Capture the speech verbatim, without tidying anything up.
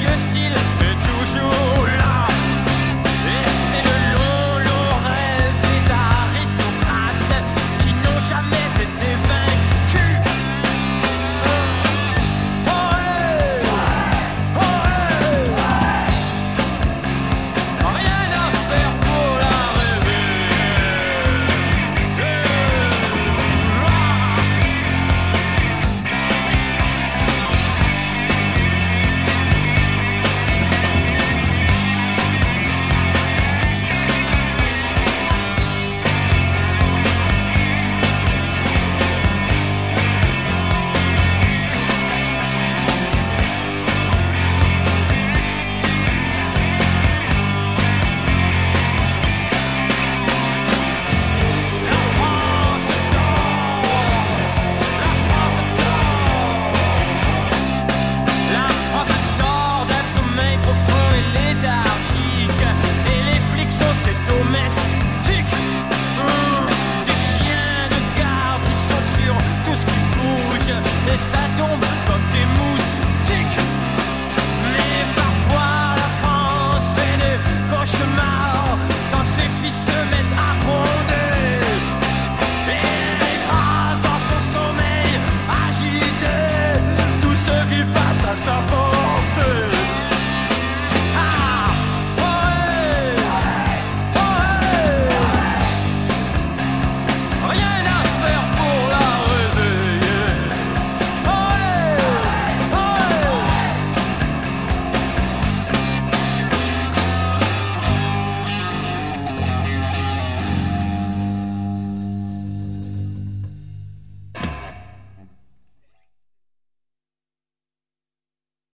vieux style est toujours là. Et c'est le long, long rêve des aristocrates qui n'ont jamais été vaincus. Oh, hey, oh, hey. Rien à faire pour la rêver. La France dort, la France dort, la France dort d'un sommeil profond et léthargique, et les flics sont ses domestiques. Hum, Des chiens de garde qui sautent sur tout ce qui bouge, et ça tombe comme des moustiques. Mais parfois la France fait des cauchemars quand ses fils se mettent à gronder. Et elle écrase dans son sommeil agité tous ceux qui passent à sa porte.